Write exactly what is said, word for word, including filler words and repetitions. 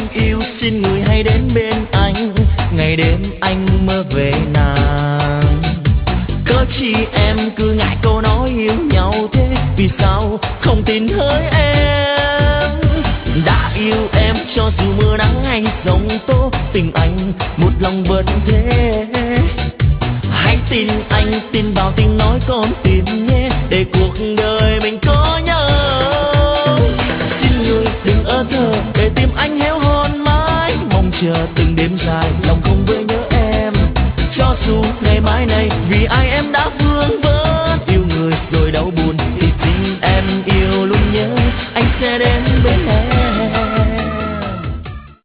yêu xin người hãy đến bên anh, ngày đêm anh mơ về nàng. Cớ chi em cứ ngại câu nói yêu nhau thế, vì sao không tin hỡi em. Đã yêu em cho dù mưa nắng hay giông tố, tình anh một lòng vẫn thế. Hãy tin anh, tin vào tình nói con tim nhé, để cuộc đời mình có nhau. Xin người đừng ơ thơ để tim anh héo hon mãi, mong chờ từng đêm dài lòng không vơi nhớ em. Cho dù ngày mai này vì ai em đã vương vấn.